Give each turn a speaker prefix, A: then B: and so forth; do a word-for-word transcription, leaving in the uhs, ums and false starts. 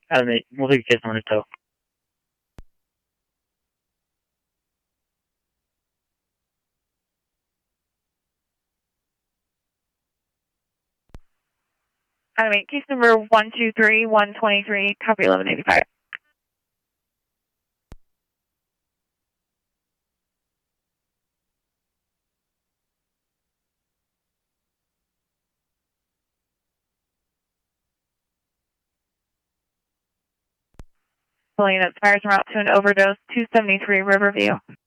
A: Adam eight, we'll take a case number to tow.
B: Adam eight, case number one two three one two three, copy eleven eighty-five. Pulling that fires en route to an overdose, two seventy-three Riverview.